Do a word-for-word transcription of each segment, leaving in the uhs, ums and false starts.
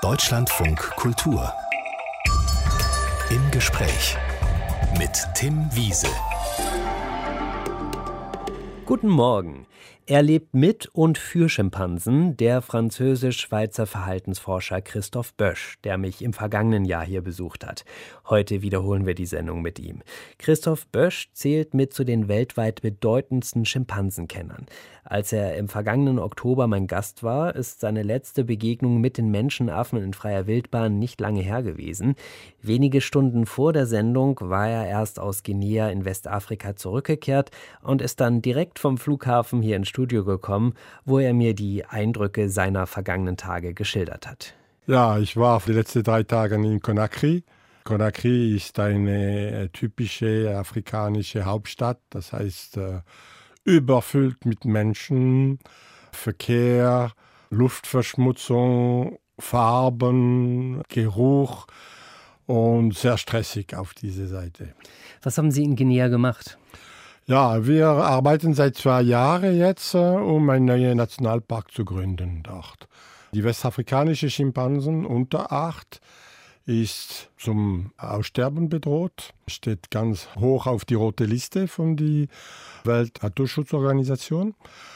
Deutschlandfunk Kultur. Im Gespräch mit Tim Wiese. Guten Morgen. Er lebt mit und für Schimpansen, der französisch-Schweizer Verhaltensforscher Christoph Bösch, der mich im vergangenen Jahr hier besucht hat. Heute wiederholen wir die Sendung mit ihm. Christoph Bösch zählt mit zu den weltweit bedeutendsten Schimpansenkennern. Als er im vergangenen Oktober mein Gast war, ist seine letzte Begegnung mit den Menschenaffen in freier Wildbahn nicht lange her gewesen. Wenige Stunden vor der Sendung war er erst aus Guinea in Westafrika zurückgekehrt und ist dann direkt vom Flughafen hier ins Studio gekommen, wo er mir die Eindrücke seiner vergangenen Tage geschildert hat. Ja, ich war die letzten drei Tage in Conakry. Conakry ist eine typische afrikanische Hauptstadt, das heißt äh, überfüllt mit Menschen, Verkehr, Luftverschmutzung, Farben, Geruch und sehr stressig auf dieser Seite. Was haben Sie in Guinea gemacht? Ja, wir arbeiten seit zwei Jahren jetzt, um einen neuen Nationalpark zu gründen dort. Die westafrikanische Schimpansen Unterart ist zum Aussterben bedroht, steht ganz hoch auf die rote Liste von der Weltnaturschutzorganisation.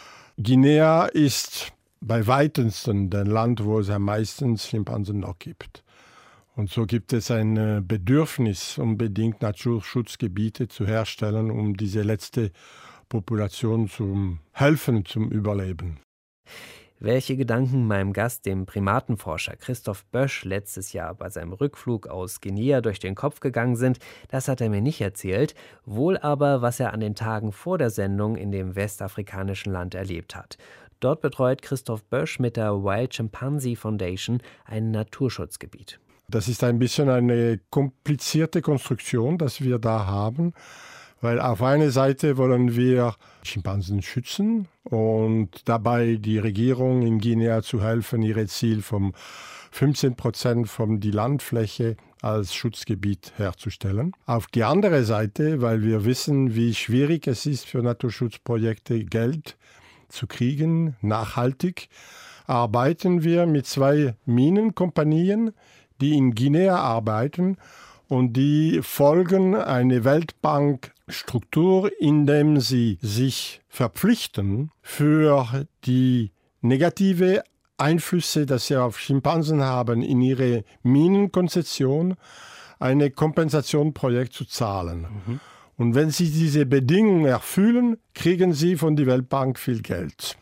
Guinea ist bei weitesten das Land, wo es am meisten Schimpansen noch gibt. Und so gibt es ein Bedürfnis, unbedingt Naturschutzgebiete zu herstellen, um diese letzte Population zu helfen, zum Überleben. Welche Gedanken meinem Gast, dem Primatenforscher Christoph Bösch, letztes Jahr bei seinem Rückflug aus Guinea durch den Kopf gegangen sind, das hat er mir nicht erzählt. Wohl aber, was er an den Tagen vor der Sendung in dem westafrikanischen Land erlebt hat. Dort betreut Christoph Bösch mit der Wild Chimpanzee Foundation ein Naturschutzgebiet. Das ist ein bisschen eine komplizierte Konstruktion, das wir da haben, weil auf einer Seite wollen wir Schimpansen schützen und dabei die Regierung in Guinea zu helfen, ihre Ziel von fünfzehn Prozent von der Landfläche als Schutzgebiet herzustellen. Auf die andere Seite, weil wir wissen, wie schwierig es ist für Naturschutzprojekte Geld zu kriegen, nachhaltig, arbeiten wir mit zwei Minenkompanien, die in Guinea arbeiten und die folgen eine Weltbankstruktur, indem sie sich verpflichten, für die negative Einflüsse, die sie auf Schimpansen haben, in ihre Minenkonzession eine Kompensationsprojekt zu zahlen. Mhm. Und wenn sie diese Bedingungen erfüllen, kriegen sie von der Weltbank viel Geld.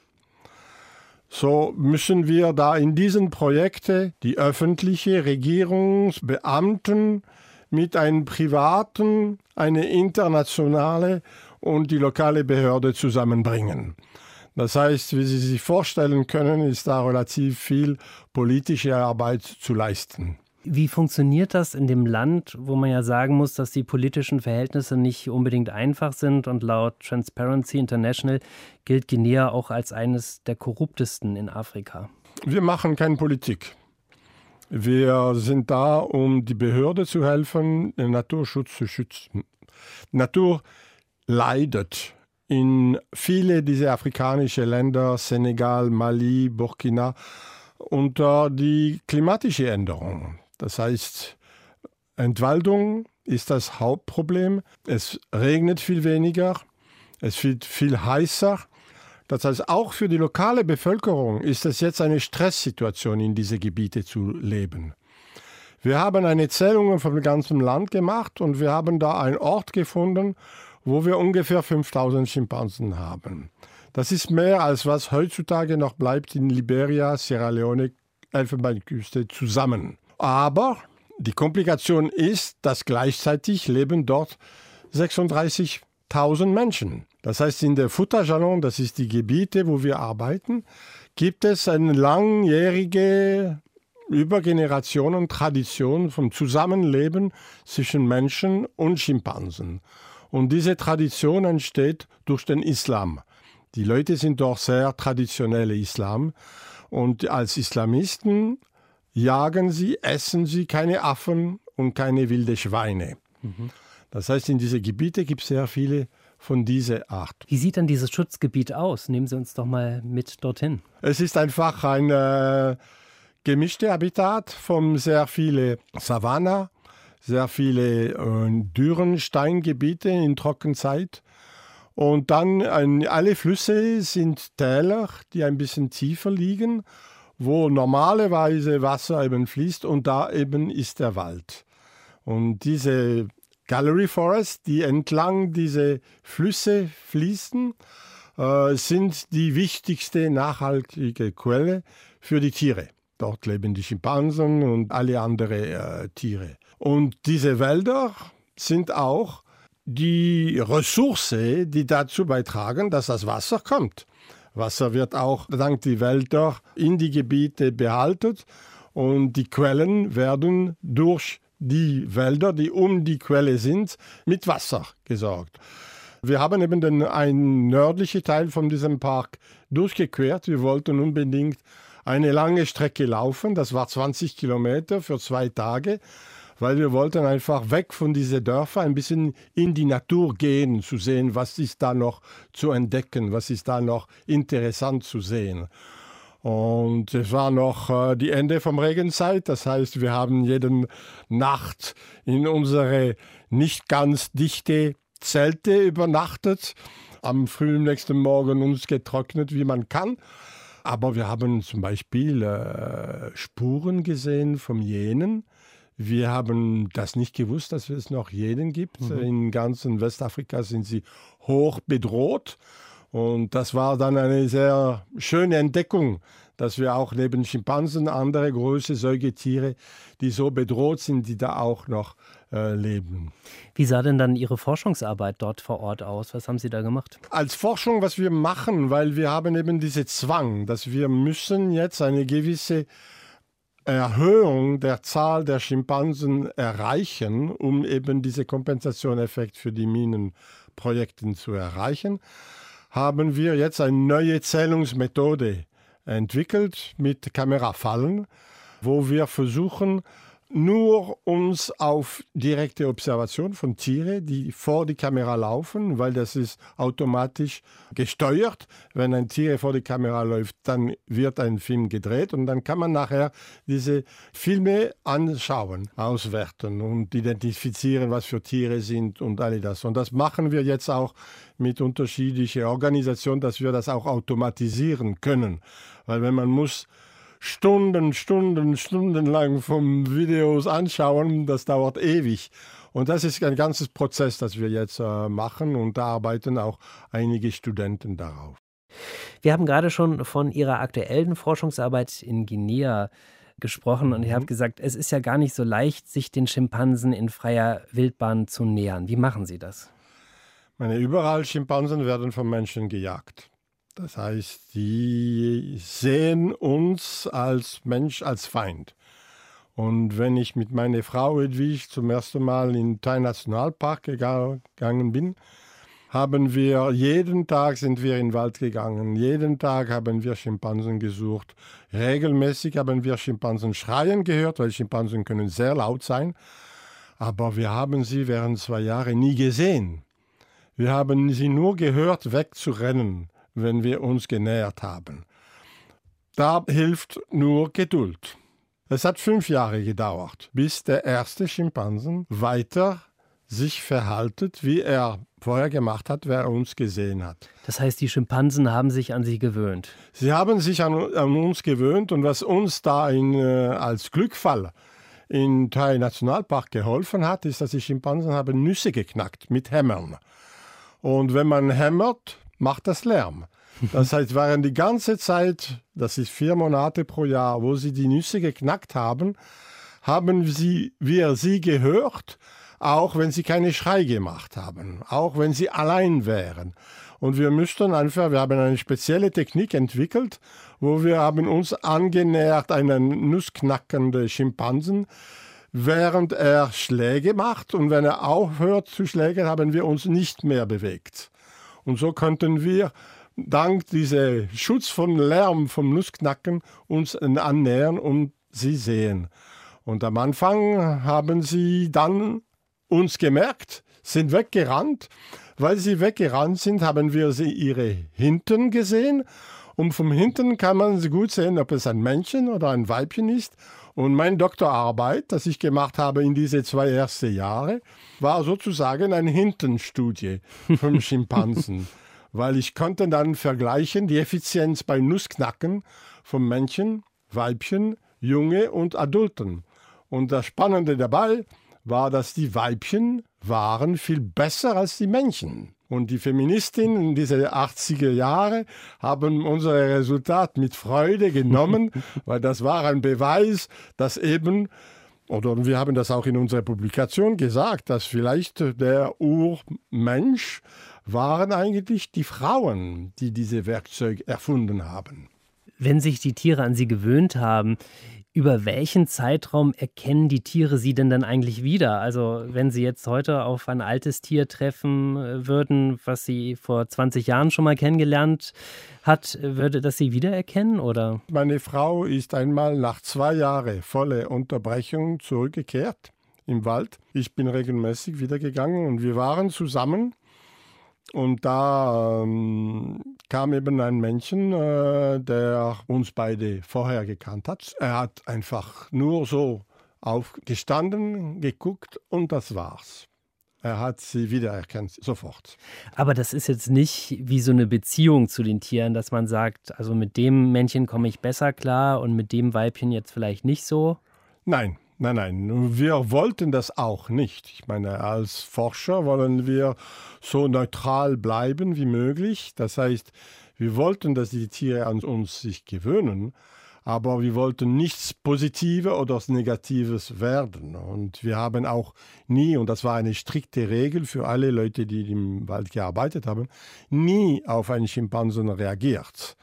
So müssen wir da in diesen Projekten die öffentliche Regierungsbeamten mit einem privaten, eine internationale und die lokale Behörde zusammenbringen. Das heißt, wie Sie sich vorstellen können, ist da relativ viel politische Arbeit zu leisten. Wie funktioniert das in dem Land, wo man ja sagen muss, dass die politischen Verhältnisse nicht unbedingt einfach sind und laut Transparency International gilt Guinea auch als eines der korruptesten in Afrika? Wir machen keine Politik. Wir sind da, um die Behörde zu helfen, den Naturschutz zu schützen. Die Natur leidet in viele dieser afrikanischen Länder, Senegal, Mali, Burkina, unter die klimatische Änderung. Das heißt, Entwaldung ist das Hauptproblem. Es regnet viel weniger, es wird viel heißer. Das heißt, auch für die lokale Bevölkerung ist es jetzt eine Stresssituation, in diese Gebiete zu leben. Wir haben eine Zählung vom ganzen Land gemacht und wir haben da einen Ort gefunden, wo wir ungefähr fünftausend Schimpansen haben. Das ist mehr, als was heutzutage noch bleibt in Liberia, Sierra Leone, Elfenbeinküste zusammen. Aber die Komplikation ist, dass gleichzeitig leben dort sechsunddreißigtausend Menschen. Das heißt, in der Fouta-Jalon, das ist die Gebiete, wo wir arbeiten, gibt es eine langjährige, über Generationen Tradition vom Zusammenleben zwischen Menschen und Schimpansen. Und diese Tradition entsteht durch den Islam. Die Leute sind doch sehr traditionelle Islam. Und als Islamisten jagen sie, essen sie keine Affen und keine wilde Schweine. Mhm. Das heißt, in diesen Gebieten gibt es sehr viele von dieser Art. Wie sieht dann dieses Schutzgebiet aus? Nehmen Sie uns doch mal mit dorthin. Es ist einfach ein äh, gemischte Habitat von sehr vielen Savanne, sehr viele äh, dürren Steingebiete in Trockenzeit. Und dann äh, alle Flüsse sind Täler, die ein bisschen tiefer liegen, wo normalerweise Wasser eben fließt und da eben ist der Wald. Und diese Gallery Forest, die entlang diese Flüsse fließen, äh, sind die wichtigste nachhaltige Quelle für die Tiere. Dort leben die Schimpansen und alle anderen äh, Tiere. Und diese Wälder sind auch die Ressource, die dazu beitragen, dass das Wasser kommt. Wasser wird auch dank die Wälder in die Gebiete behalten und die Quellen werden durch die Wälder, die um die Quelle sind, mit Wasser gesorgt. Wir haben eben den einen nördlichen Teil von diesem Park durchgequert. Wir wollten unbedingt eine lange Strecke laufen. Das war zwanzig Kilometer für zwei Tage, weil wir wollten einfach weg von diesen Dörfern, ein bisschen in die Natur gehen, zu sehen, was ist da noch zu entdecken, was ist da noch interessant zu sehen. Und es war noch äh, die Ende vom Regenzeit, das heißt, wir haben jede Nacht in unsere nicht ganz dichte Zelte übernachtet, am frühen nächsten Morgen uns getrocknet, wie man kann. Aber wir haben zum Beispiel äh, Spuren gesehen von Hyänen. Wir haben das nicht gewusst, dass es noch Hyänen gibt. Mhm. In ganzen Westafrika sind sie hoch bedroht. Und das war dann eine sehr schöne Entdeckung, dass wir auch neben Schimpansen andere große Säugetiere, die so bedroht sind, die da auch noch äh, leben. Wie sah denn dann Ihre Forschungsarbeit dort vor Ort aus? Was haben Sie da gemacht? Als Forschung, was wir machen, weil wir haben eben diesen Zwang, dass wir müssen jetzt eine gewisse Erhöhung der Zahl der Schimpansen erreichen, um eben diesen Kompensationseffekt für die Minenprojekte zu erreichen, haben wir jetzt eine neue Zählungsmethode entwickelt mit Kamerafallen, wo wir versuchen, nur uns auf direkte Observation von Tieren, die vor die Kamera laufen, weil das ist automatisch gesteuert. Wenn ein Tier vor die Kamera läuft, dann wird ein Film gedreht und dann kann man nachher diese Filme anschauen, auswerten und identifizieren, was für Tiere sind und all das. Und das machen wir jetzt auch mit unterschiedlichen Organisationen, dass wir das auch automatisieren können. Weil wenn man muss Stunden, Stunden, Stunden lang vom Videos anschauen, das dauert ewig. Und das ist ein ganzes Prozess, das wir jetzt äh, machen und da arbeiten auch einige Studenten darauf. Wir haben gerade schon von Ihrer aktuellen Forschungsarbeit in Guinea gesprochen und ihr habt gesagt, es ist ja gar nicht so leicht, sich den Schimpansen in freier Wildbahn zu nähern. Wie machen Sie das? Meine, überall Schimpansen werden von Menschen gejagt. Das heißt, die sehen uns als Mensch, als Feind. Und wenn ich mit meiner Frau Edwige zum ersten Mal in den Nationalpark gegangen bin, haben wir jeden Tag sind wir in den Wald gegangen. Jeden Tag haben wir Schimpansen gesucht. Regelmäßig haben wir Schimpansen schreien gehört, weil Schimpansen können sehr laut sein. Aber wir haben sie während zwei Jahren nie gesehen. Wir haben sie nur gehört, wegzurennen, wenn wir uns genähert haben. Da hilft nur Geduld. Es hat fünf Jahre gedauert, bis der erste Schimpansen weiter sich verhaltet, wie er vorher gemacht hat, wer uns gesehen hat. Das heißt, die Schimpansen haben sich an Sie gewöhnt? Sie haben sich an, an uns gewöhnt und was uns da in, äh, als Glückfall in Thai Nationalpark geholfen hat, ist, dass die Schimpansen haben Nüsse geknackt mit Hämmern. Und wenn man hämmert, macht das Lärm. Das heißt, während die ganze Zeit, das ist vier Monate pro Jahr, wo sie die Nüsse geknackt haben, haben sie, wir sie gehört, auch wenn sie keine Schrei gemacht haben, auch wenn sie allein wären. Und wir müssten einfach, wir haben eine spezielle Technik entwickelt, wo wir haben uns angenähert an einen nussknackenden Schimpansen, während er Schläge macht. Und wenn er aufhört zu schlagen, haben wir uns nicht mehr bewegt. Und so konnten wir dank diesem Schutz von Lärm vom Nussknacken uns annähern und sie sehen. Und am Anfang haben sie dann uns gemerkt, sind weggerannt. Weil sie weggerannt sind, haben wir sie ihre Hinten gesehen Und von hinten kann man gut sehen, ob es ein Männchen oder ein Weibchen ist. Und meine Doktorarbeit, das ich gemacht habe in diese zwei ersten Jahre, war sozusagen eine Hintenstudie vom Schimpansen. Weil ich konnte dann vergleichen die Effizienz bei Nussknacken von Männchen, Weibchen, Junge und Adulten. Und das Spannende dabei war, dass die Weibchen waren viel besser als die Männchen. Und die Feministinnen in diese achtziger Jahre haben unser Resultat mit Freude genommen, weil das war ein Beweis, dass eben, oder wir haben das auch in unserer Publikation gesagt, dass vielleicht der Urmensch waren eigentlich die Frauen, die diese Werkzeuge erfunden haben. Wenn sich die Tiere an sie gewöhnt haben, über welchen Zeitraum erkennen die Tiere sie denn dann eigentlich wieder? Also wenn sie jetzt heute auf ein altes Tier treffen würden, was sie vor zwanzig Jahren schon mal kennengelernt hat, würde das sie wiedererkennen, oder? Meine Frau ist einmal nach zwei Jahren volle Unterbrechung zurückgekehrt im Wald. Ich bin regelmäßig wiedergegangen und wir waren zusammen. Und da ähm, kam eben ein Männchen, äh, der uns beide vorher gekannt hat. Er hat einfach nur so aufgestanden, geguckt und das war's. Er hat sie wiedererkannt, sofort. Aber das ist jetzt nicht wie so eine Beziehung zu den Tieren, dass man sagt, also mit dem Männchen komme ich besser klar und mit dem Weibchen jetzt vielleicht nicht so? Nein. Nein, nein, wir wollten das auch nicht. Ich meine, als Forscher wollen wir so neutral bleiben wie möglich. Das heißt, wir wollten, dass die Tiere an uns sich gewöhnen, aber wir wollten nichts Positives oder Negatives werden. Und wir haben auch nie, und das war eine strikte Regel für alle Leute, die im Wald gearbeitet haben, nie auf einen Schimpansen reagiert.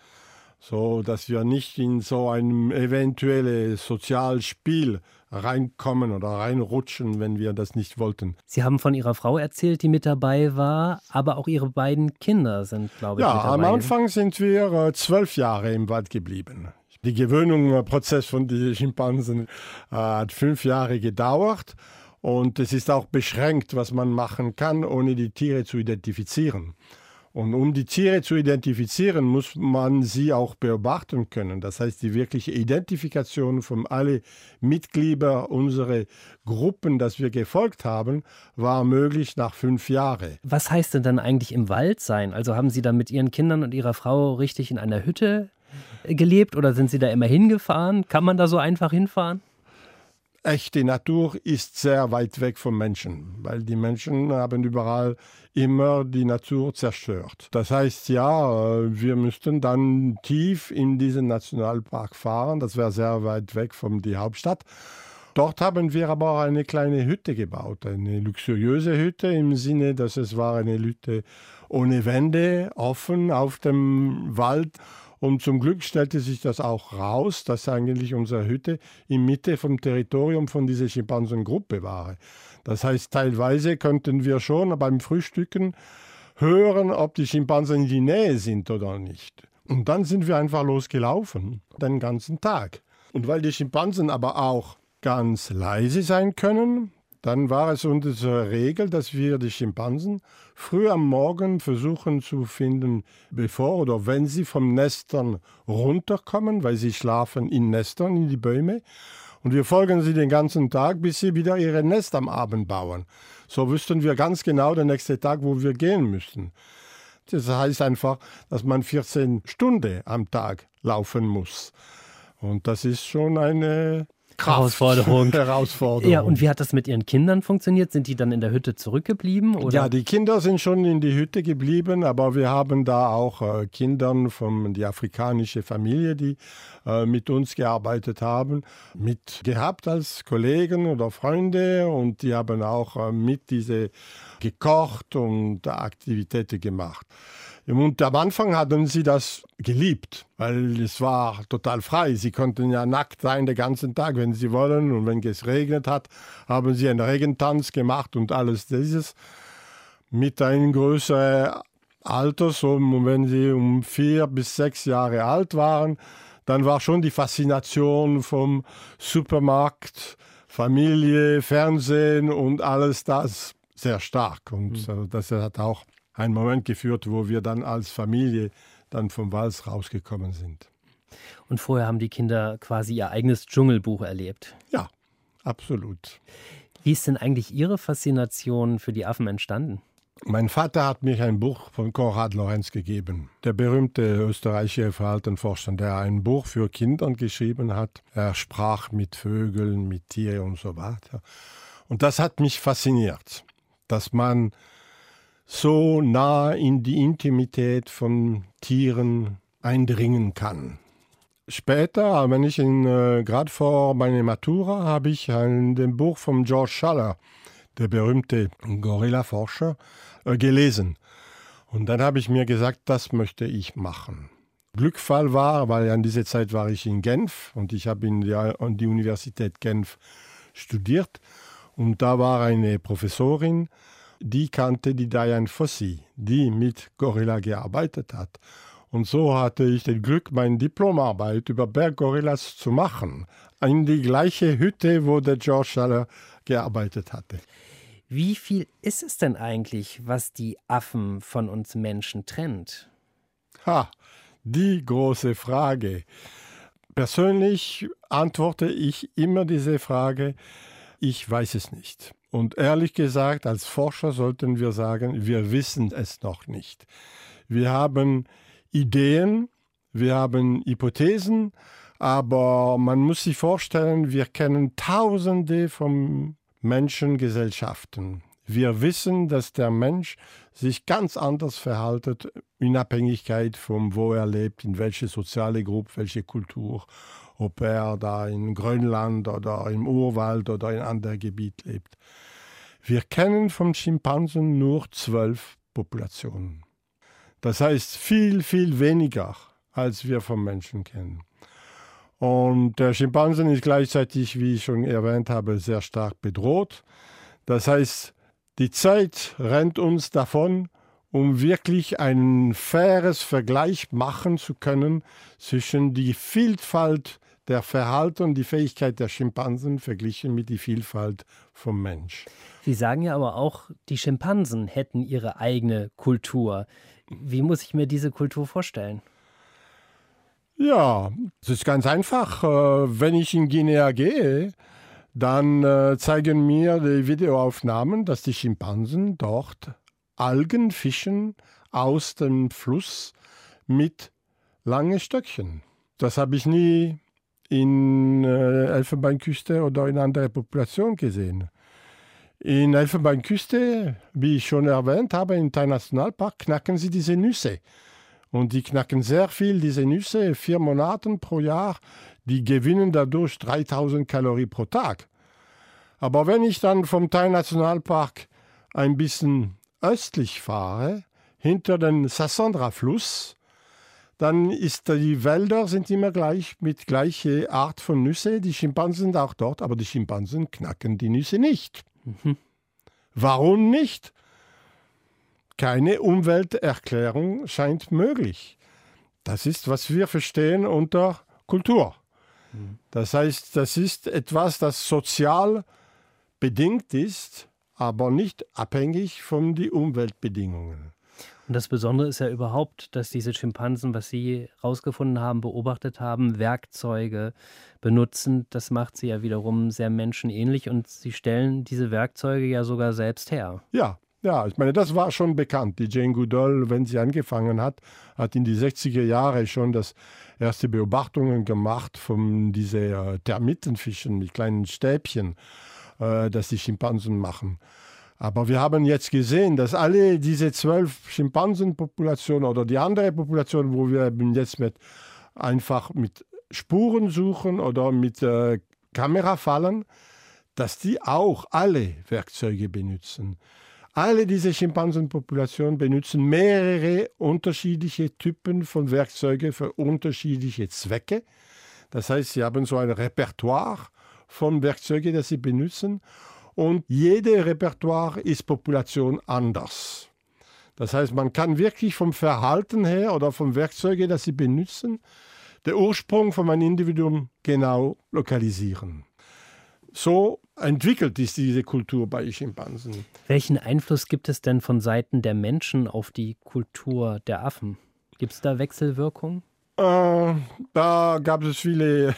So dass wir nicht in so ein eventuelles Sozialspiel reinkommen oder reinrutschen, wenn wir das nicht wollten. Sie haben von Ihrer Frau erzählt, die mit dabei war, aber auch Ihre beiden Kinder sind, glaube ich, ja, mit dabei. Ja, am Anfang sind wir äh, zwölf Jahre im Wald geblieben. Der Gewöhnungsprozess von den Schimpansen äh, hat fünf Jahre gedauert und es ist auch beschränkt, was man machen kann, ohne die Tiere zu identifizieren. Und um die Tiere zu identifizieren, muss man sie auch beobachten können. Das heißt, die wirkliche Identifikation von allen Mitgliedern unserer Gruppen, das wir gefolgt haben, war möglich nach fünf Jahren. Was heißt denn dann eigentlich im Wald sein? Also haben Sie da mit Ihren Kindern und Ihrer Frau richtig in einer Hütte gelebt oder sind Sie da immer hingefahren? Kann man da so einfach hinfahren? Echte Natur ist sehr weit weg vom Menschen, weil die Menschen haben überall immer die Natur zerstört. Das heißt, ja, wir müssten dann tief in diesen Nationalpark fahren, das wäre sehr weit weg von der Hauptstadt. Dort haben wir aber auch eine kleine Hütte gebaut, eine luxuriöse Hütte im Sinne, dass es war eine Hütte ohne Wände, offen auf dem Wald. Und zum Glück stellte sich das auch raus, dass eigentlich unsere Hütte in Mitte vom Territorium von dieser Schimpansengruppe war. Das heißt, teilweise könnten wir schon beim Frühstücken hören, ob die Schimpansen in die Nähe sind oder nicht. Und dann sind wir einfach losgelaufen, den ganzen Tag. Und weil die Schimpansen aber auch ganz leise sein können, dann war es unsere Regel, dass wir die Schimpansen früh am Morgen versuchen zu finden, bevor oder wenn sie vom Nestern runterkommen, weil sie schlafen in Nestern, in die Bäume. Und wir folgen sie den ganzen Tag, bis sie wieder ihre Nest am Abend bauen. So wüssten wir ganz genau den nächsten Tag, wo wir gehen müssten. Das heißt einfach, dass man vierzehn Stunden am Tag laufen muss. Und das ist schon eine Kraft. Herausforderung. Herausforderung. Ja, und wie hat das mit Ihren Kindern funktioniert? Sind die dann in der Hütte zurückgeblieben? Oder? Ja, die Kinder sind schon in die Hütte geblieben, aber wir haben da auch äh, Kindern von der afrikanischen Familie, die äh, mit uns gearbeitet haben, mitgehabt als Kollegen oder Freunde und die haben auch äh, mit diese gekocht und Aktivitäten gemacht. Und am Anfang hatten sie das geliebt, weil es war total frei. Sie konnten ja nackt sein den ganzen Tag, wenn sie wollen. Und wenn es regnet hat, haben sie einen Regentanz gemacht und alles dieses. Mit einem größeren Alter, so wenn sie um vier bis sechs Jahre alt waren, dann war schon die Faszination vom Supermarkt, Familie, Fernsehen und alles das sehr stark. Und mhm. das hat auch einen Moment geführt, wo wir dann als Familie dann vom Wald rausgekommen sind. Und vorher haben die Kinder quasi ihr eigenes Dschungelbuch erlebt. Ja, absolut. Wie ist denn eigentlich Ihre Faszination für die Affen entstanden? Mein Vater hat mir ein Buch von Konrad Lorenz gegeben. Der berühmte österreichische Verhaltensforscher, der ein Buch für Kinder geschrieben hat. Er sprach mit Vögeln, mit Tieren und so weiter. Und das hat mich fasziniert, dass man so nah in die Intimität von Tieren eindringen kann. Später, wenn ich in, äh, gerade vor meiner Matura, habe ich ein dem Buch von George Schaller, der berühmte Gorilla-Forscher, äh, gelesen. Und dann habe ich mir gesagt, das möchte ich machen. Glückfall war, weil an dieser Zeit war ich in Genf und ich habe in der, an die Universität Genf studiert. Und da war eine Professorin, die kannte die Diane Fossey, die mit Gorilla gearbeitet hat. Und so hatte ich das Glück, meine Diplomarbeit über Berggorillas zu machen. In die gleiche Hütte, wo der George Schaller gearbeitet hatte. Wie viel ist es denn eigentlich, was die Affen von uns Menschen trennt? Ha, die große Frage. Persönlich antworte ich immer diese Frage, ich weiß es nicht. Und ehrlich gesagt, als Forscher sollten wir sagen, wir wissen es noch nicht. Wir haben Ideen, wir haben Hypothesen, aber man muss sich vorstellen, wir kennen Tausende von Menschengesellschaften. Wir wissen, dass der Mensch sich ganz anders verhält, in Abhängigkeit von wo er lebt, in welche soziale Gruppe, welche Kultur, ob er da in Grönland oder im Urwald oder in einem anderen Gebiet lebt. Wir kennen vom Schimpansen nur zwölf Populationen. Das heißt viel, viel weniger, als wir vom Menschen kennen. Und der Schimpansen ist gleichzeitig, wie ich schon erwähnt habe, sehr stark bedroht. Das heißt, die Zeit rennt uns davon, um wirklich ein faires Vergleich machen zu können zwischen die Vielfalt der Verhalten und die Fähigkeit der Schimpansen verglichen mit der Vielfalt vom Mensch. Sie sagen ja aber auch, die Schimpansen hätten ihre eigene Kultur. Wie muss ich mir diese Kultur vorstellen? Ja, es ist ganz einfach. Wenn ich in Guinea gehe, dann zeigen mir die Videoaufnahmen, dass die Schimpansen dort Algen fischen aus dem Fluss mit langen Stöckchen. Das habe ich nie in Elfenbeinküste oder in anderer Population gesehen. In Elfenbeinküste, wie ich schon erwähnt habe, im Thai Nationalpark knacken sie diese Nüsse. Und die knacken sehr viel, diese Nüsse, vier Monate pro Jahr. Die gewinnen dadurch dreitausend Kalorien pro Tag. Aber wenn ich dann vom Thai Nationalpark ein bisschen östlich fahre, hinter den Sassandra-Fluss, dann ist die Wälder sind immer gleich mit gleicher Art von Nüsse. Die Schimpansen sind auch dort, aber die Schimpansen knacken die Nüsse nicht. Mhm. Warum nicht? Keine Umwelterklärung scheint möglich. Das ist, was wir verstehen unter Kultur. Mhm. Das heißt, das ist etwas, das sozial bedingt ist, aber nicht abhängig von den Umweltbedingungen. Und das Besondere ist ja überhaupt, dass diese Schimpansen, was Sie herausgefunden haben, beobachtet haben, Werkzeuge benutzen. Das macht sie ja wiederum sehr menschenähnlich und sie stellen diese Werkzeuge ja sogar selbst her. Ja, ja, ich meine, das war schon bekannt. Die Jane Goodall, wenn sie angefangen hat, hat in die sechziger Jahre schon das erste Beobachtungen gemacht von diesen äh, Termitenfischen mit kleinen Stäbchen, äh, das die Schimpansen machen. Aber wir haben jetzt gesehen, dass alle diese zwölf Schimpansenpopulationen oder die andere Population, wo wir jetzt mit, einfach mit Spuren suchen oder mit äh, Kamerafallen, dass die auch alle Werkzeuge benutzen. Alle diese Schimpansenpopulationen benutzen mehrere unterschiedliche Typen von Werkzeugen für unterschiedliche Zwecke. Das heißt, sie haben so ein Repertoire von Werkzeugen, das sie benutzen. Und jede Repertoire ist Population anders. Das heißt, man kann wirklich vom Verhalten her oder vom Werkzeuge, das sie benutzen, den Ursprung von einem Individuum genau lokalisieren. So entwickelt ist diese Kultur bei Schimpansen. Welchen Einfluss gibt es denn von Seiten der Menschen auf die Kultur der Affen? Gibt es da Wechselwirkungen? Äh, da gab es viele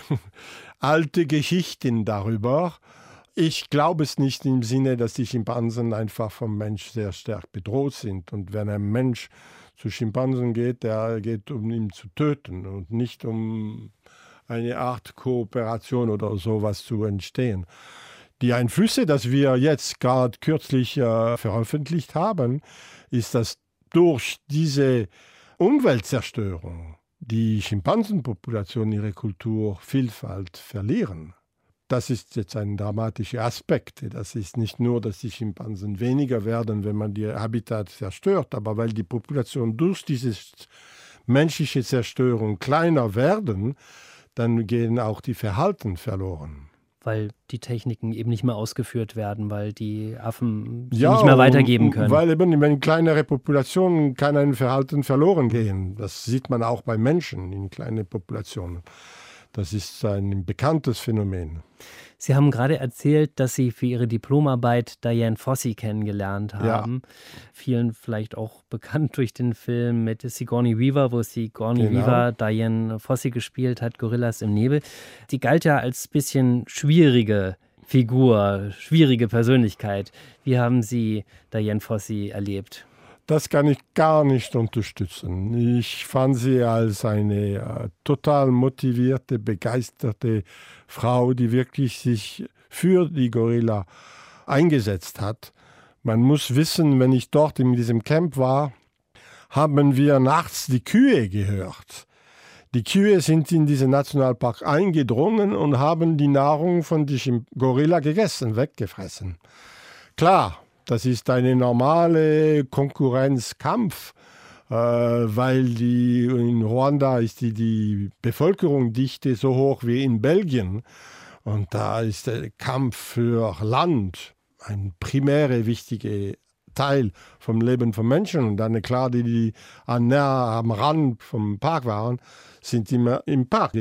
alte Geschichten darüber. Ich glaube es nicht im Sinne, dass die Schimpansen einfach vom Mensch sehr stark bedroht sind. Und wenn ein Mensch zu Schimpansen geht, der geht, um ihn zu töten und nicht um eine Art Kooperation oder sowas zu entstehen. Die Einflüsse, die wir jetzt gerade kürzlich äh, veröffentlicht haben, ist, dass durch diese Umweltzerstörung die Schimpansenpopulation ihre Kulturvielfalt verlieren. Das ist jetzt ein dramatischer Aspekt. Das ist nicht nur, dass die Schimpansen weniger werden, wenn man die Habitat zerstört, aber weil die Population durch diese menschliche Zerstörung kleiner werden, dann gehen auch die Verhalten verloren. Weil die Techniken eben nicht mehr ausgeführt werden, weil die Affen sie ja, nicht mehr weitergeben können. Weil eben, wenn kleinere Populationen kann ein Verhalten verloren gehen. Das sieht man auch bei Menschen in kleinen Populationen. Das ist ein bekanntes Phänomen. Sie haben gerade erzählt, dass Sie für Ihre Diplomarbeit Dian Fossey kennengelernt haben. Ja. Vielen vielleicht auch bekannt durch den Film mit Sigourney Weaver, wo Sigourney genau. Weaver Dian Fossey gespielt hat, Gorillas im Nebel. Die galt ja als bisschen schwierige Figur, schwierige Persönlichkeit. Wie haben Sie Dian Fossey erlebt? Das kann ich gar nicht unterstützen. Ich fand sie als eine äh, total motivierte, begeisterte Frau, die wirklich sich für die Gorilla eingesetzt hat. Man muss wissen, wenn ich dort in diesem Camp war, haben wir nachts die Kühe gehört. Die Kühe sind in diesen Nationalpark eingedrungen und haben die Nahrung von dem Gorilla gegessen, weggefressen. Klar. Das ist eine normale Konkurrenzkampf, äh, weil die, in Ruanda ist die, die Bevölkerungsdichte so hoch wie in Belgien. Und da ist der Kampf für Land ein primärer wichtiger Teil vom Leben von Menschen. Und dann klar, die, die an, am Rand vom Park waren, sind immer im Park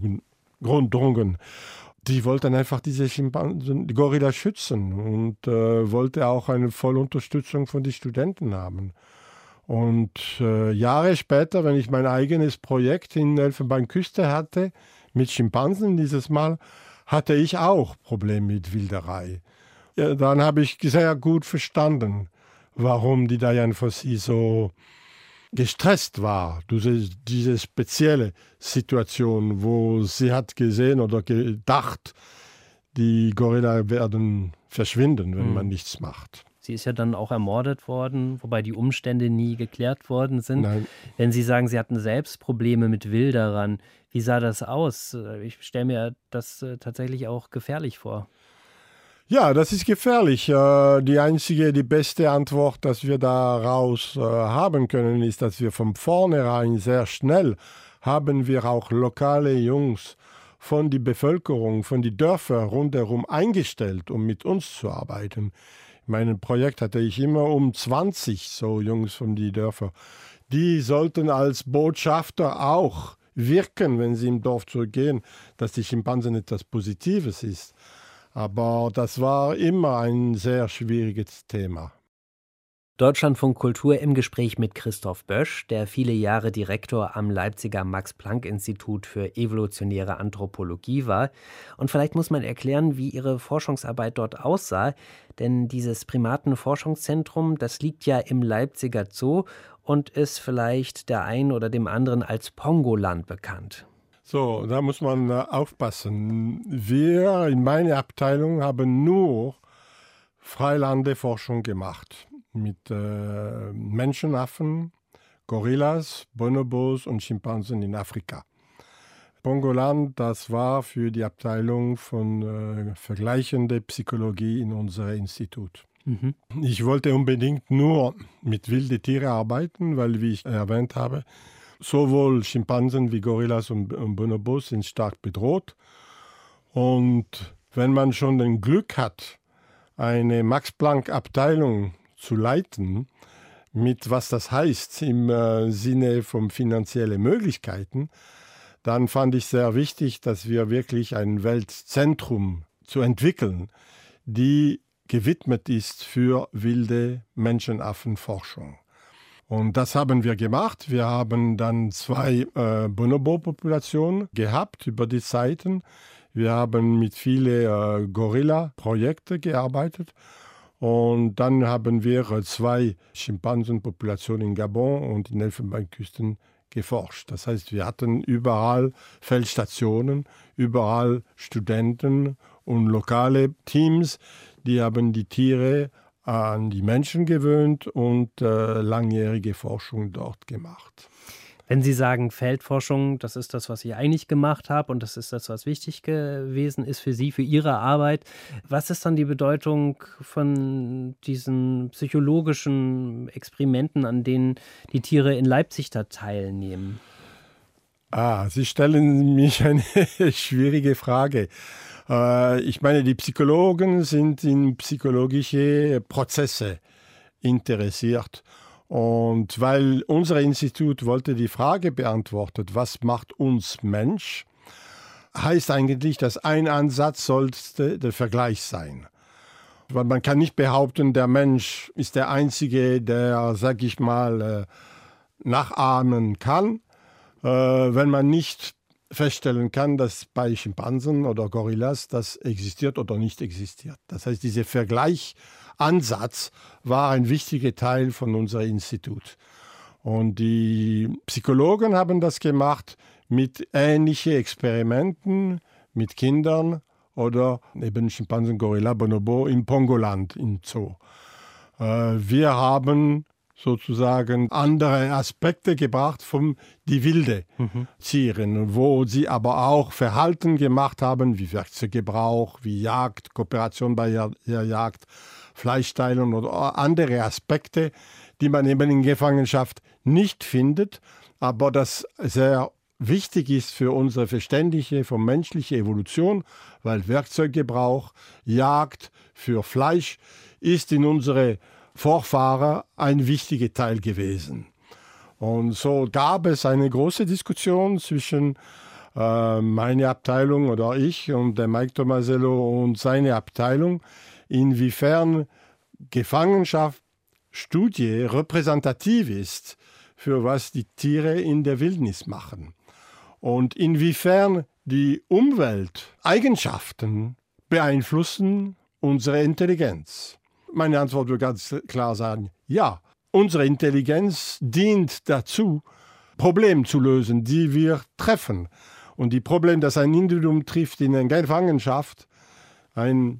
gedrungen. Die wollten einfach diese Schimpansen, die Gorilla schützen und äh, wollte auch eine volle Unterstützung von den Studenten haben. Und äh, Jahre später, wenn ich mein eigenes Projekt in Elfenbeinküste hatte, mit Schimpansen dieses Mal, hatte ich auch Probleme mit Wilderei. Ja, dann habe ich sehr gut verstanden, warum die Dian Fossey so gestresst war, diese, diese spezielle Situation, wo sie hat gesehen oder gedacht, die Gorilla werden verschwinden, wenn mhm. man nichts macht. Sie ist ja dann auch ermordet worden, wobei die Umstände nie geklärt worden sind. Nein. Wenn Sie sagen, Sie hatten selbst Probleme mit Wilderern, wie sah das aus? Ich stelle mir das tatsächlich auch gefährlich vor. Ja, das ist gefährlich. Die einzige, die beste Antwort, dass wir daraus haben können, ist, dass wir von vornherein sehr schnell haben wir auch lokale Jungs von der Bevölkerung, von den Dörfern rundherum eingestellt, um mit uns zu arbeiten. In meinem Projekt hatte ich immer um zwanzig so Jungs von den Dörfern. Die sollten als Botschafter auch wirken, wenn sie im Dorf zurückgehen, dass die Schimpansen etwas Positives ist. Aber das war immer ein sehr schwieriges Thema. Deutschlandfunk Kultur im Gespräch mit Christoph Bösch, der viele Jahre Direktor am Leipziger Max-Planck-Institut für evolutionäre Anthropologie war. Und vielleicht muss man erklären, wie Ihre Forschungsarbeit dort aussah. Denn dieses Primatenforschungszentrum, das liegt ja im Leipziger Zoo und ist vielleicht der einen oder dem anderen als Pongoland bekannt. So, da muss man äh, aufpassen. Wir in meiner Abteilung haben nur Freilandeforschung gemacht mit äh, Menschenaffen, Gorillas, Bonobos und Schimpansen in Afrika. Pongoland, das war für die Abteilung von äh, vergleichende Psychologie in unserem Institut. Mhm. Ich wollte unbedingt nur mit wilden Tieren arbeiten, weil, wie ich erwähnt habe, sowohl Schimpansen wie Gorillas und Bonobos sind stark bedroht. Und wenn man schon das Glück hat, eine Max-Planck-Abteilung zu leiten, mit was das heißt im äh, Sinne von finanziellen Möglichkeiten, dann fand ich sehr wichtig, dass wir wirklich ein Weltzentrum zu entwickeln, die gewidmet ist für wilde Menschenaffenforschung. Und das haben wir gemacht. Wir haben dann zwei äh, Bonobo-Populationen gehabt über die Zeiten. Wir haben mit vielen äh, Gorilla-Projekten gearbeitet. Und dann haben wir äh, zwei Schimpansenpopulationen in Gabon und in Elfenbeinküsten geforscht. Das heißt, wir hatten überall Feldstationen, überall Studenten und lokale Teams, die haben die Tiere an die Menschen gewöhnt und äh, langjährige Forschung dort gemacht. Wenn Sie sagen Feldforschung, das ist das, was ich eigentlich gemacht habe und das ist das, was wichtig gewesen ist für Sie, für Ihre Arbeit. Was ist dann die Bedeutung von diesen psychologischen Experimenten, an denen die Tiere in Leipzig da teilnehmen? Ah, Sie stellen mich eine schwierige Frage. Äh, ich meine, die Psychologen sind in psychologische Prozesse interessiert. Und weil unser Institut wollte die Frage beantworten, was macht uns Mensch, heißt eigentlich, dass ein Ansatz sollte der Vergleich sein. Weil man kann nicht behaupten, der Mensch ist der Einzige, der, sag ich mal, nachahmen kann, wenn man nicht feststellen kann, dass bei Schimpansen oder Gorillas das existiert oder nicht existiert. Das heißt, dieser Vergleichansatz war ein wichtiger Teil von unserem Institut. Und die Psychologen haben das gemacht mit ähnlichen Experimenten mit Kindern oder eben Schimpansen, Gorilla, Bonobo im Pongoland im Zoo. Wir haben sozusagen andere Aspekte gebracht von die wilde mhm. Tieren, wo sie aber auch Verhalten gemacht haben, wie Werkzeuggebrauch, wie Jagd, Kooperation bei der Jagd, Fleischteilen oder andere Aspekte, die man eben in Gefangenschaft nicht findet, aber das sehr wichtig ist für unsere Verständliche von menschlicher Evolution, weil Werkzeuggebrauch, Jagd für Fleisch ist in unsere Vorfahren ein wichtiger Teil gewesen. Und so gab es eine große Diskussion zwischen äh, meiner Abteilung oder ich und der Mike Tomasello und seine Abteilung, inwiefern Gefangenschaftsstudie repräsentativ ist für was die Tiere in der Wildnis machen und inwiefern die Umwelteigenschaften beeinflussen unsere Intelligenz. Meine Antwort wird ganz klar sein, ja, unsere Intelligenz dient dazu, Probleme zu lösen, die wir treffen. Und die Probleme, das ein Individuum trifft in einer Gefangenschaft, ein,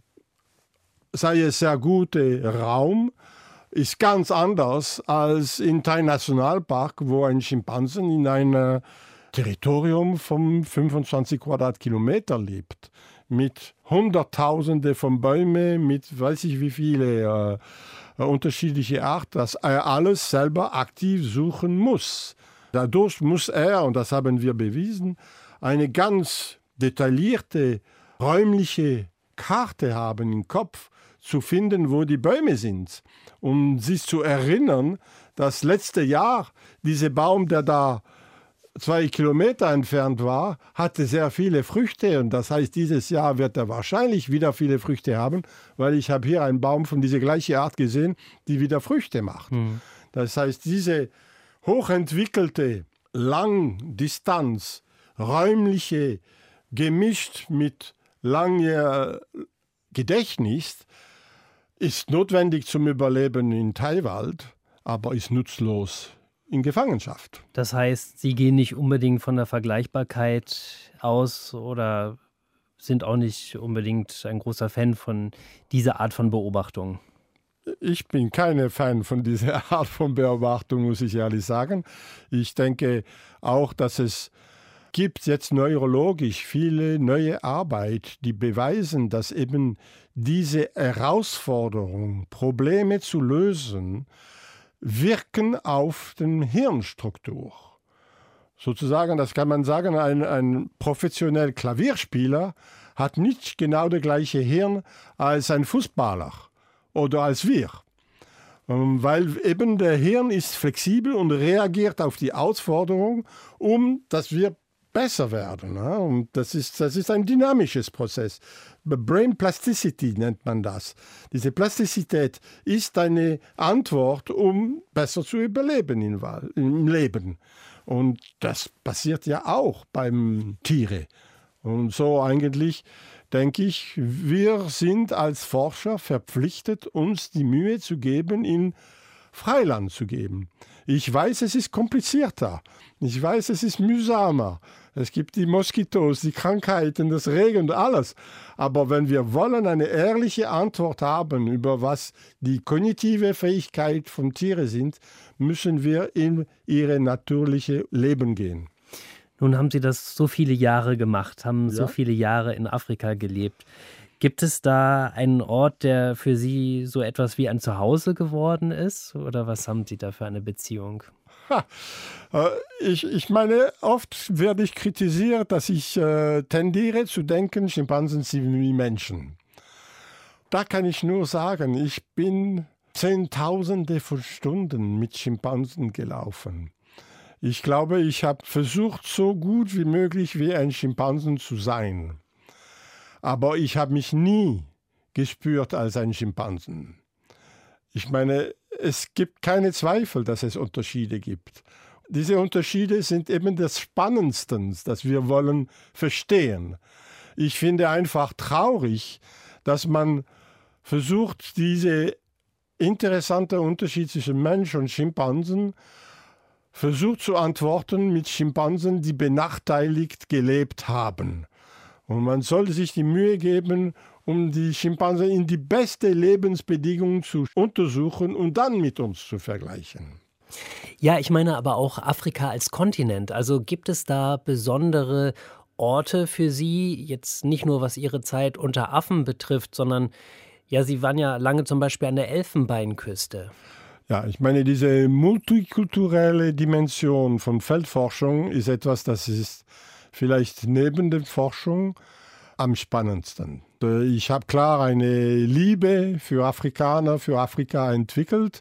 sei es sehr guter Raum, ist ganz anders als in einem Nationalpark, wo ein Schimpansen in einem Territorium von fünfundzwanzig Quadratkilometer lebt. Mit Hunderttausende von Bäumen, mit weiß ich wie viele äh, unterschiedliche Arten, dass er alles selber aktiv suchen muss. Dadurch muss er, und das haben wir bewiesen, eine ganz detaillierte räumliche Karte haben im Kopf, zu finden, wo die Bäume sind, um sich zu erinnern, dass letztes Jahr dieser Baum, der da zwei Kilometer entfernt war, hatte sehr viele Früchte und das heißt, dieses Jahr wird er wahrscheinlich wieder viele Früchte haben, weil ich habe hier einen Baum von dieser gleichen Art gesehen, die wieder Früchte macht. Mhm. Das heißt, diese hochentwickelte Langdistanz, räumliche, gemischt mit langem Gedächtnis, ist notwendig zum Überleben in Taiwald, aber ist nutzlos in Gefangenschaft. Das heißt, Sie gehen nicht unbedingt von der Vergleichbarkeit aus oder sind auch nicht unbedingt ein großer Fan von dieser Art von Beobachtung? Ich bin kein Fan von dieser Art von Beobachtung, muss ich ehrlich sagen. Ich denke auch, dass es gibt jetzt neurologisch viele neue Arbeit, die beweisen, dass eben diese Herausforderung, Probleme zu lösen, wirken auf die Hirnstruktur. Sozusagen, das kann man sagen, ein, ein professioneller Klavierspieler hat nicht genau das gleiche Hirn als ein Fußballer oder als wir. Weil eben der Hirn ist flexibel und reagiert auf die Herausforderung, um dass wir besser werden. Ja? Und das ist, das ist ein dynamisches Prozess. Brain Plasticity nennt man das. Diese Plastizität ist eine Antwort, um besser zu überleben im, im Leben. Und das passiert ja auch beim Tiere. Und so eigentlich denke ich, wir sind als Forscher verpflichtet, uns die Mühe zu geben, in Freiland zu geben. Ich weiß, es ist komplizierter. Ich weiß, es ist mühsamer. Es gibt die Moskitos, die Krankheiten, das Regen und alles. Aber wenn wir wollen eine ehrliche Antwort haben über was die kognitive Fähigkeit von Tieren sind, müssen wir in ihre natürliche Leben gehen. Nun haben Sie das so viele Jahre gemacht, haben Ja. so viele Jahre in Afrika gelebt. Gibt es da einen Ort, der für Sie so etwas wie ein Zuhause geworden ist? Oder was haben Sie da für eine Beziehung? Ha, äh, ich, ich meine, oft werde ich kritisiert, dass ich äh, tendiere zu denken, Schimpansen sind wie Menschen. Da kann ich nur sagen, ich bin Zehntausende von Stunden mit Schimpansen gelaufen. Ich glaube, ich habe versucht, so gut wie möglich wie ein Schimpansen zu sein. Aber ich habe mich nie gespürt als ein Schimpansen. Ich meine, es gibt keine Zweifel, dass es Unterschiede gibt. Diese Unterschiede sind eben das Spannendste, das wir wollen verstehen. Ich finde einfach traurig, dass man versucht, diese interessante Unterschied zwischen Mensch und Schimpansen versucht zu antworten mit Schimpansen, die benachteiligt gelebt haben. Und man sollte sich die Mühe geben, um die Schimpansen in die beste Lebensbedingungen zu untersuchen und dann mit uns zu vergleichen. Ja, ich meine aber auch Afrika als Kontinent. Also gibt es da besondere Orte für Sie, jetzt nicht nur was Ihre Zeit unter Affen betrifft, sondern ja, Sie waren ja lange zum Beispiel an der Elfenbeinküste. Ja, ich meine, diese multikulturelle Dimension von Feldforschung ist etwas, das ist vielleicht neben der Forschung am spannendsten. Ich habe klar eine Liebe für Afrikaner, für Afrika entwickelt.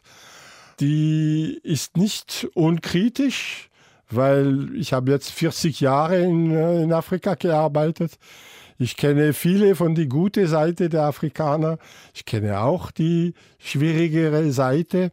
Die ist nicht unkritisch, weil ich habe jetzt vierzig Jahre in, in Afrika gearbeitet. Ich kenne viele von der guten Seite der Afrikaner. Ich kenne auch die schwierigere Seite.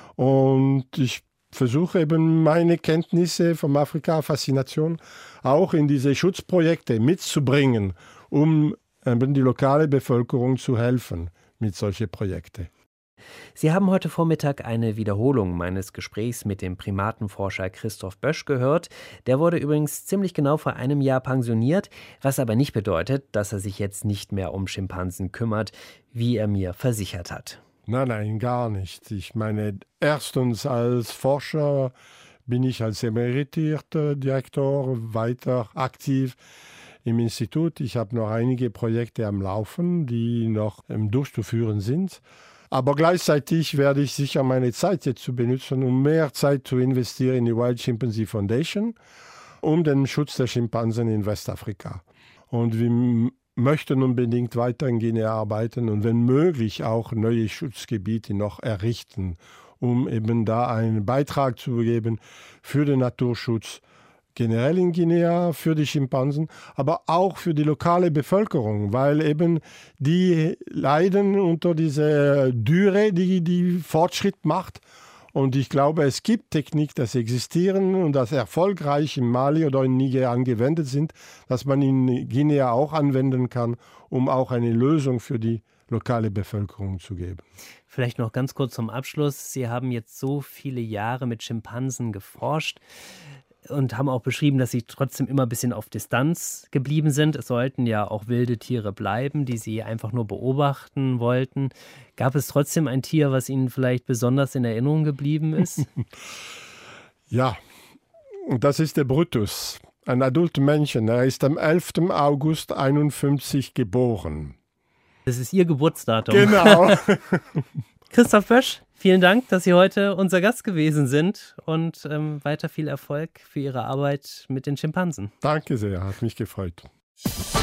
Und ich versuche eben meine Kenntnisse von Afrika-Faszination auch in diese Schutzprojekte mitzubringen, um eben die lokale Bevölkerung zu helfen mit solchen Projekten. Sie haben heute Vormittag eine Wiederholung meines Gesprächs mit dem Primatenforscher Christoph Bösch gehört. Der wurde übrigens ziemlich genau vor einem Jahr pensioniert, was aber nicht bedeutet, dass er sich jetzt nicht mehr um Schimpansen kümmert, wie er mir versichert hat. Nein, nein, gar nicht. Ich meine, erstens als Forscher bin ich als emeritierter Direktor weiter aktiv im Institut. Ich habe noch einige Projekte am Laufen, die noch ähm, durchzuführen sind. Aber gleichzeitig werde ich sicher meine Zeit jetzt zu benutzen, um mehr Zeit zu investieren in die Wild Chimpanzee Foundation, um den Schutz der Schimpansen in Westafrika. Und wir m- möchten unbedingt weiter in Guinea arbeiten und wenn möglich auch neue Schutzgebiete noch errichten, um eben da einen Beitrag zu geben für den Naturschutz generell in Guinea, für die Schimpansen, aber auch für die lokale Bevölkerung, weil eben die leiden unter dieser Dürre, die die Fortschritt macht. Und ich glaube, es gibt Techniken, das existieren und das erfolgreich in Mali oder in Niger angewendet sind, dass man in Guinea auch anwenden kann, um auch eine Lösung für die lokale Bevölkerung zu geben. Vielleicht noch ganz kurz zum Abschluss. Sie haben jetzt so viele Jahre mit Schimpansen geforscht und haben auch beschrieben, dass Sie trotzdem immer ein bisschen auf Distanz geblieben sind. Es sollten ja auch wilde Tiere bleiben, die Sie einfach nur beobachten wollten. Gab es trotzdem ein Tier, was Ihnen vielleicht besonders in Erinnerung geblieben ist? Ja, das ist der Brutus, ein adulter Mensch. Er ist am elften August einundfünfzig geboren. Das ist Ihr Geburtsdatum. Genau. Christoph Bösch, vielen Dank, dass Sie heute unser Gast gewesen sind und ähm, weiter viel Erfolg für Ihre Arbeit mit den Schimpansen. Danke sehr, hat mich gefreut.